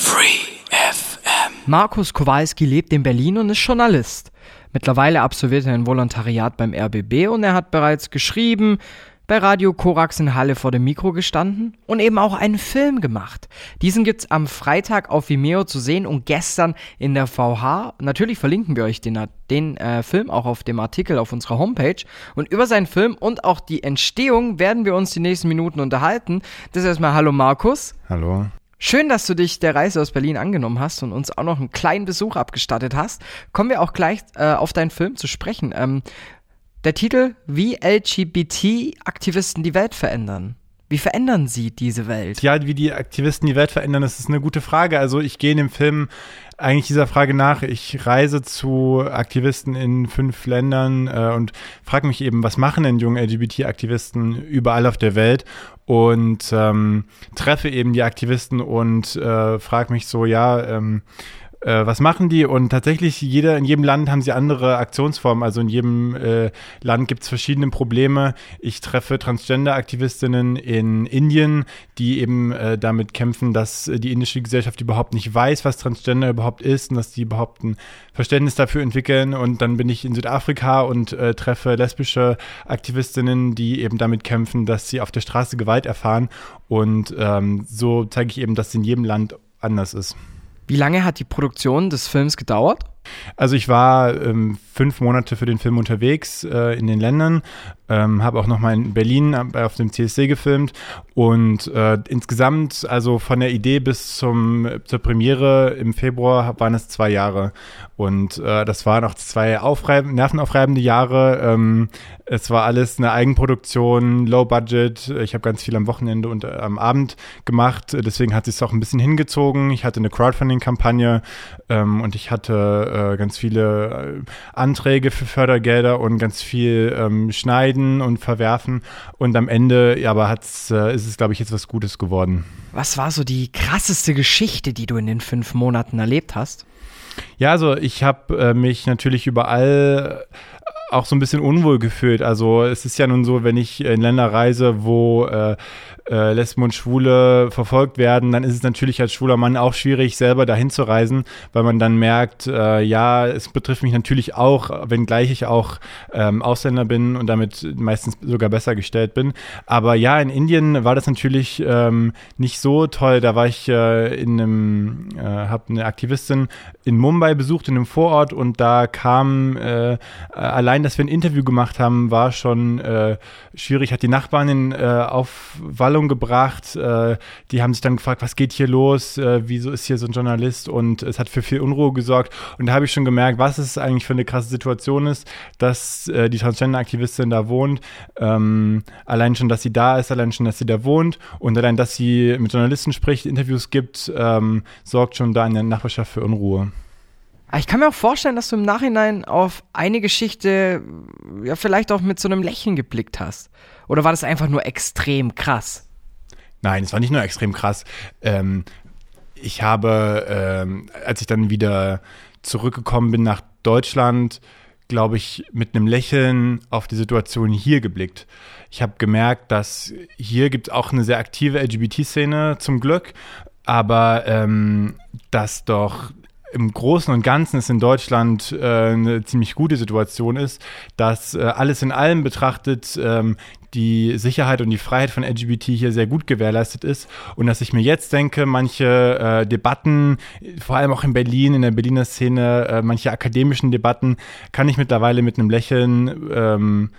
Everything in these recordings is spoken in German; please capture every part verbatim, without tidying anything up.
Free F M. Markus Kowalski lebt in Berlin und ist Journalist. Mittlerweile absolviert er ein Volontariat beim R B B und er hat bereits geschrieben, bei Radio Korax in Halle vor dem Mikro gestanden und eben auch einen Film gemacht. Diesen gibt's am Freitag auf Vimeo zu sehen und gestern in der V H. Natürlich verlinken wir euch den, den äh, Film auch auf dem Artikel auf unserer Homepage. Und über seinen Film und auch die Entstehung werden wir uns die nächsten Minuten unterhalten. Das ist erstmal hallo Markus. Hallo. Schön, dass du dich der Reise aus Berlin angenommen hast und uns auch noch einen kleinen Besuch abgestattet hast. Kommen wir auch gleich äh, auf deinen Film zu sprechen. Ähm, der Titel, wie L G B T-Aktivisten die Welt verändern. Wie verändern sie diese Welt? Ja, wie die Aktivisten die Welt verändern, das ist eine gute Frage. Also ich gehe in dem Film eigentlich dieser Frage nach. Ich reise zu Aktivisten in fünf Ländern äh, und frage mich eben, was machen denn junge L G B T-Aktivisten überall auf der Welt? Und ähm, treffe eben die Aktivisten und äh, frage mich so, ja, ähm, Äh, was machen die? Und tatsächlich, jeder, in jedem Land haben sie andere Aktionsformen. Also in jedem äh, Land gibt es verschiedene Probleme. Ich treffe Transgender-Aktivistinnen in Indien, die eben äh, damit kämpfen, dass äh, die indische Gesellschaft überhaupt nicht weiß, was Transgender überhaupt ist und dass die überhaupt ein Verständnis dafür entwickeln. Und dann bin ich in Südafrika und äh, treffe lesbische Aktivistinnen, die eben damit kämpfen, dass sie auf der Straße Gewalt erfahren. Und ähm, so zeige ich eben, dass es in jedem Land anders ist. Wie lange hat die Produktion des Films gedauert? Also ich war ähm, fünf Monate für den Film unterwegs äh, in den Ländern, ähm, habe auch nochmal in Berlin auf dem C S D gefilmt und äh, insgesamt, also von der Idee bis zum, zur Premiere im Februar waren es zwei Jahre und äh, das waren auch zwei aufreib- nervenaufreibende Jahre. Ähm, es war alles eine Eigenproduktion, Low Budget, ich habe ganz viel am Wochenende und äh, am Abend gemacht, deswegen hat es sich auch ein bisschen hingezogen. Ich hatte eine Crowdfunding-Kampagne ähm, und ich hatte äh, ganz viele äh, Anträge für Fördergelder und ganz viel ähm, Schneiden und Verwerfen und am Ende ja, aber hat's, äh, ist es, glaube ich, jetzt was Gutes geworden. Was war so die krasseste Geschichte, die du in den fünf Monaten erlebt hast? Ja, also ich habe äh, mich natürlich überall auch so ein bisschen unwohl gefühlt. Also es ist ja nun so, wenn ich in Länder reise, wo äh, äh, Lesben und Schwule verfolgt werden, dann ist es natürlich als schwuler Mann auch schwierig, selber dahin zu reisen, weil man dann merkt, äh, ja, es betrifft mich natürlich auch, wenngleich ich auch ähm, Ausländer bin und damit meistens sogar besser gestellt bin. Aber ja, in Indien war das natürlich ähm, nicht so toll. Da war ich äh, in einem, äh, habe eine Aktivistin in Mumbai besucht, in einem Vorort und da kam äh, allein, dass wir ein Interview gemacht haben, war schon äh, schwierig, hat die Nachbarn in äh, Aufwallung gebracht. Äh, die haben sich dann gefragt, was geht hier los? Äh, wieso ist hier so ein Journalist? Und es hat für viel Unruhe gesorgt. Und da habe ich schon gemerkt, was es eigentlich für eine krasse Situation ist, dass äh, die Transgender-Aktivistin da wohnt. Ähm, allein schon, dass sie da ist, allein schon, dass sie da wohnt und allein, dass sie mit Journalisten spricht, Interviews gibt, ähm, sorgt schon da in der Nachbarschaft für Unruhe. Ich kann mir auch vorstellen, dass du im Nachhinein auf eine Geschichte ja vielleicht auch mit so einem Lächeln geblickt hast. Oder war das einfach nur extrem krass? Nein, es war nicht nur extrem krass. Ähm, ich habe, ähm, als ich dann wieder zurückgekommen bin nach Deutschland, glaube ich, mit einem Lächeln auf die Situation hier geblickt. Ich habe gemerkt, dass hier gibt es auch eine sehr aktive L G B T-Szene, zum Glück, aber ähm, dass doch im Großen und Ganzen es in Deutschland äh, eine ziemlich gute Situation ist, dass äh, alles in allem betrachtet ähm, die Sicherheit und die Freiheit von L G B T hier sehr gut gewährleistet ist und dass ich mir jetzt denke, manche äh, Debatten, vor allem auch in Berlin, in der Berliner Szene, äh, manche akademischen Debatten, kann ich mittlerweile mit einem Lächeln ähm,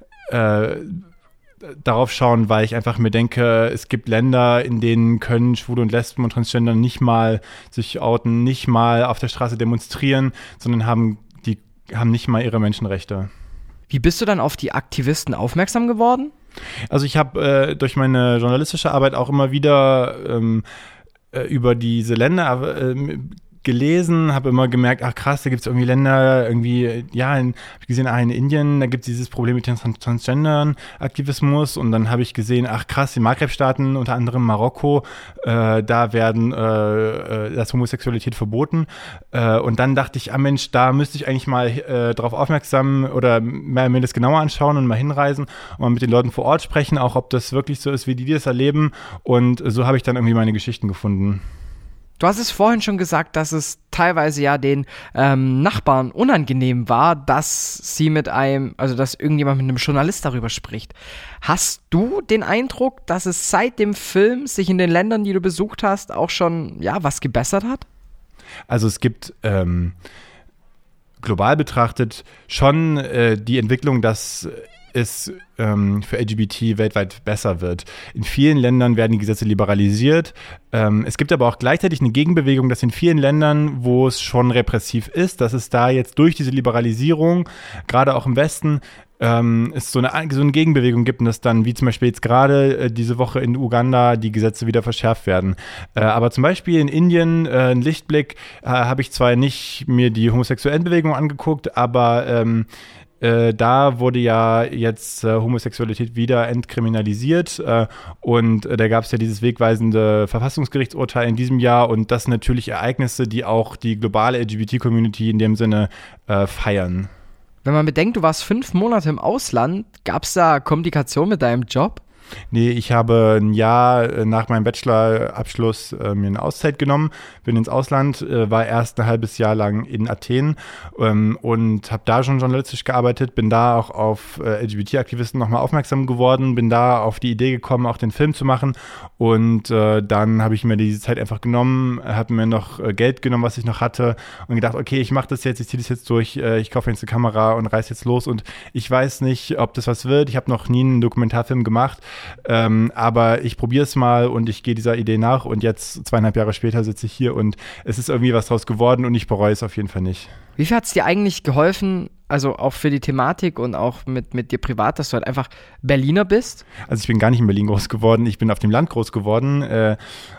äh, darauf schauen, weil ich einfach mir denke, es gibt Länder, in denen können Schwule und Lesben und Transgender nicht mal sich outen, nicht mal auf der Straße demonstrieren, sondern haben die haben nicht mal ihre Menschenrechte. Wie bist du dann auf die Aktivisten aufmerksam geworden? Also ich habe äh, durch meine journalistische Arbeit auch immer wieder ähm, äh, über diese Länder äh, gelesen, habe immer gemerkt, ach krass, da gibt es irgendwie Länder, irgendwie, ja, habe ich gesehen, ah, in Indien, da gibt es dieses Problem mit den Trans- Transgendern-Aktivismus und dann habe ich gesehen, ach krass, die Maghreb-Staaten, unter anderem Marokko, äh, da werden, äh, das Homosexualität verboten äh, und dann dachte ich, ah Mensch, da müsste ich eigentlich mal äh, drauf aufmerksam oder mehr, mir das genauer anschauen und mal hinreisen und mal mit den Leuten vor Ort sprechen, auch ob das wirklich so ist, wie die das erleben und so habe ich dann irgendwie meine Geschichten gefunden. Du hast es vorhin schon gesagt, dass es teilweise ja den ähm, Nachbarn unangenehm war, dass sie mit einem, also dass irgendjemand mit einem Journalist darüber spricht. Hast du den Eindruck, dass es seit dem Film sich in den Ländern, die du besucht hast, auch schon ja was gebessert hat? Also es gibt ähm, global betrachtet schon äh, die Entwicklung, dass es ähm, für L G B T weltweit besser wird. In vielen Ländern werden die Gesetze liberalisiert. Ähm, es gibt aber auch gleichzeitig eine Gegenbewegung, dass in vielen Ländern, wo es schon repressiv ist, dass es da jetzt durch diese Liberalisierung, gerade auch im Westen, ähm, es so eine, so eine Gegenbewegung gibt und dass dann, wie zum Beispiel jetzt gerade äh, diese Woche in Uganda, die Gesetze wieder verschärft werden. Äh, aber zum Beispiel in Indien, äh, ein Lichtblick, äh, habe ich zwar nicht mir die homosexuellen Bewegungen angeguckt, aber ähm, Äh, da wurde ja jetzt äh, Homosexualität wieder entkriminalisiert äh, und äh, da gab es ja dieses wegweisende Verfassungsgerichtsurteil in diesem Jahr und das sind natürlich Ereignisse, die auch die globale L G B T-Community in dem Sinne äh, feiern. Wenn man bedenkt, du warst fünf Monate im Ausland, gab es da Komplikationen mit deinem Job? Nee, ich habe ein Jahr nach meinem Bachelorabschluss äh, mir eine Auszeit genommen, bin ins Ausland, äh, war erst ein halbes Jahr lang in Athen ähm, und habe da schon journalistisch gearbeitet, bin da auch auf äh, L G B T-Aktivisten nochmal aufmerksam geworden, bin da auf die Idee gekommen, auch den Film zu machen und äh, dann habe ich mir diese Zeit einfach genommen, habe mir noch äh, Geld genommen, was ich noch hatte und gedacht, okay, ich mache das jetzt, ich ziehe das jetzt durch, äh, ich kaufe jetzt eine Kamera und reise jetzt los und ich weiß nicht, ob das was wird, ich habe noch nie einen Dokumentarfilm gemacht, Ähm, aber ich probiere es mal und ich gehe dieser Idee nach und jetzt zweieinhalb Jahre später sitze ich hier und es ist irgendwie was draus geworden und ich bereue es auf jeden Fall nicht. Wie viel hat es dir eigentlich geholfen, also auch für die Thematik und auch mit, mit dir privat, dass du halt einfach Berliner bist? Also ich bin gar nicht in Berlin groß geworden, ich bin auf dem Land groß geworden äh,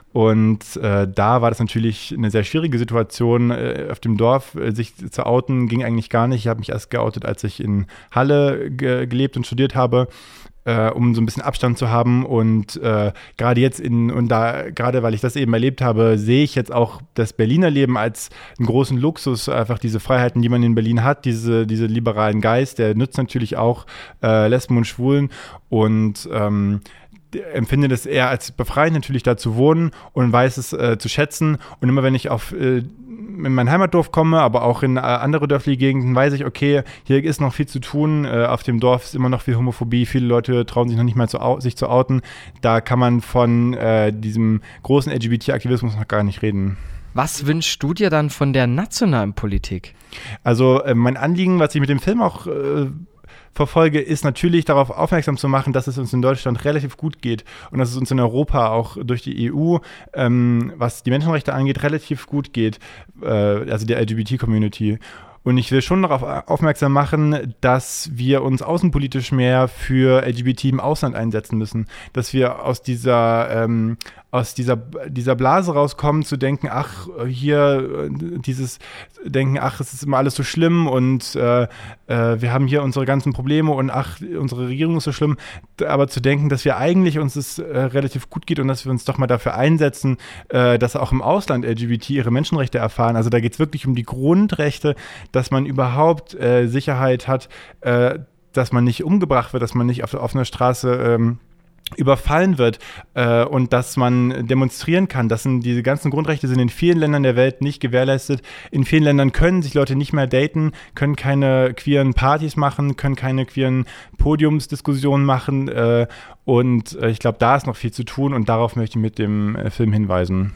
und äh, da war das natürlich eine sehr schwierige Situation. Äh, auf dem Dorf äh, sich zu outen ging eigentlich gar nicht. Ich habe mich erst geoutet, als ich in Halle ge- gelebt und studiert habe. Äh, um so ein bisschen Abstand zu haben und äh, gerade jetzt in, und da, gerade weil ich das eben erlebt habe, sehe ich jetzt auch das Berliner Leben als einen großen Luxus, einfach diese Freiheiten, die man in Berlin hat, diese, diese liberalen Geist, der nützt natürlich auch äh, Lesben und Schwulen und ähm, empfinde das eher als befreiend, natürlich da zu wohnen und weiß es äh, zu schätzen und immer wenn ich auf äh, in mein Heimatdorf komme, aber auch in äh, andere dörfliche Gegenden, weiß ich, okay, hier ist noch viel zu tun. Äh, auf dem Dorf ist immer noch viel Homophobie. Viele Leute trauen sich noch nicht mal zu au- sich zu outen. Da kann man von äh, diesem großen L G B T-Aktivismus noch gar nicht reden. Was wünschst du dir dann von der nationalen Politik? Also äh, mein Anliegen, was ich mit dem Film auch äh, verfolge, ist natürlich darauf aufmerksam zu machen, dass es uns in Deutschland relativ gut geht und dass es uns in Europa auch durch die E U, ähm, was die Menschenrechte angeht, relativ gut geht, äh, also der L G B T-Community. Und ich will schon darauf aufmerksam machen, dass wir uns außenpolitisch mehr für L G B T im Ausland einsetzen müssen. Dass wir aus dieser, ähm, aus dieser, dieser Blase rauskommen, zu denken, ach, hier dieses Denken, ach, es ist immer alles so schlimm und äh, äh, wir haben hier unsere ganzen Probleme und ach, unsere Regierung ist so schlimm. Aber zu denken, dass wir eigentlich uns es äh, relativ gut geht und dass wir uns doch mal dafür einsetzen, äh, dass auch im Ausland L G B T ihre Menschenrechte erfahren. Also da geht es wirklich um die Grundrechte, dass man überhaupt äh, Sicherheit hat, äh, dass man nicht umgebracht wird, dass man nicht auf der offenen Straße ähm, überfallen wird äh, und dass man demonstrieren kann. Das sind, diese ganzen Grundrechte sind in vielen Ländern der Welt nicht gewährleistet. In vielen Ländern können sich Leute nicht mehr daten, können keine queeren Partys machen, können keine queeren Podiumsdiskussionen machen äh, und äh, ich glaube, da ist noch viel zu tun und darauf möchte ich mit dem äh, Film hinweisen.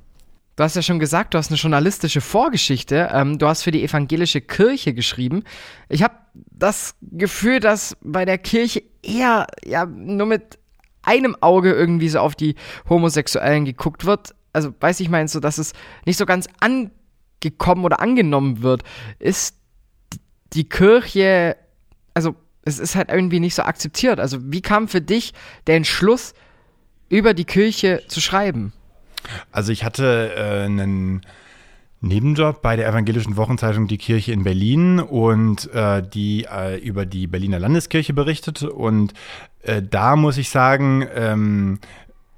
Du hast ja schon gesagt, du hast eine journalistische Vorgeschichte. Ähm, du hast für die evangelische Kirche geschrieben. Ich habe das Gefühl, dass bei der Kirche eher ja nur mit einem Auge irgendwie so auf die Homosexuellen geguckt wird. Also, weiß ich meine, so, dass es nicht so ganz angekommen oder angenommen wird. Ist die Kirche, also es ist halt irgendwie nicht so akzeptiert. Also, wie kam für dich der Entschluss, über die Kirche zu schreiben? Also ich hatte äh, einen Nebenjob bei der evangelischen Wochenzeitung Die Kirche in Berlin und äh, die äh, über die Berliner Landeskirche berichtet und äh, da muss ich sagen, ähm,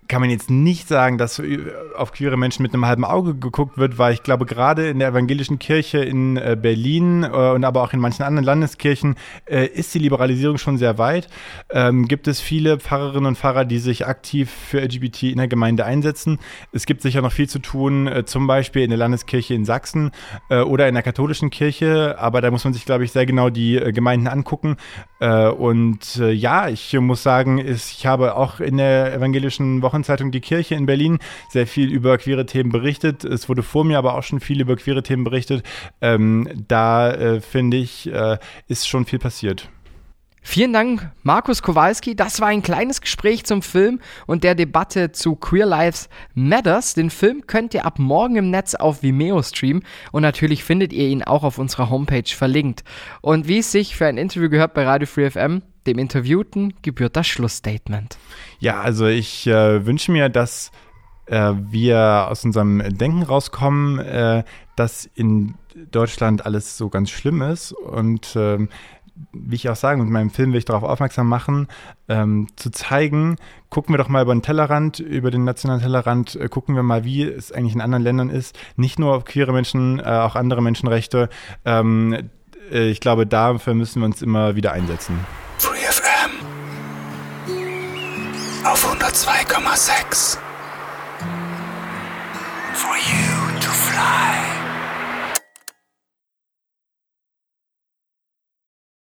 kann man jetzt nicht sagen, dass auf queere Menschen mit einem halben Auge geguckt wird, weil ich glaube, gerade in der evangelischen Kirche in äh, Berlin äh, und aber auch in manchen anderen Landeskirchen äh, ist die Liberalisierung schon sehr weit. Ähm, gibt es viele Pfarrerinnen und Pfarrer, die sich aktiv für L G B T in der Gemeinde einsetzen. Es gibt sicher noch viel zu tun, äh, zum Beispiel in der Landeskirche in Sachsen äh, oder in der katholischen Kirche, aber da muss man sich, glaube ich, sehr genau die äh, Gemeinden angucken. Äh, und äh, ja, ich muss sagen, ist, ich habe auch in der evangelischen Woche Zeitung Die Kirche in Berlin sehr viel über queere Themen berichtet. Es wurde vor mir aber auch schon viel über queere Themen berichtet. Ähm, da äh, finde ich, äh, ist schon viel passiert. Vielen Dank, Markus Kowalski. Das war ein kleines Gespräch zum Film und der Debatte zu Queer Lives Matters. Den Film könnt ihr ab morgen im Netz auf Vimeo streamen und natürlich findet ihr ihn auch auf unserer Homepage verlinkt. Und wie es sich für ein Interview gehört bei Radio Free F M, dem Interviewten gebührt das Schlussstatement. Ja, also ich äh, wünsche mir, dass äh, wir aus unserem Denken rauskommen, äh, dass in Deutschland alles so ganz schlimm ist und äh, wie ich auch sage, mit meinem Film will ich darauf aufmerksam machen, ähm, zu zeigen, gucken wir doch mal über den Tellerrand, über den nationalen Tellerrand, äh, gucken wir mal, wie es eigentlich in anderen Ländern ist. Nicht nur auf queere Menschen, äh, auch andere Menschenrechte. Ähm, äh, ich glaube, dafür müssen wir uns immer wieder einsetzen. Free F M auf hundertzwei Komma sechs.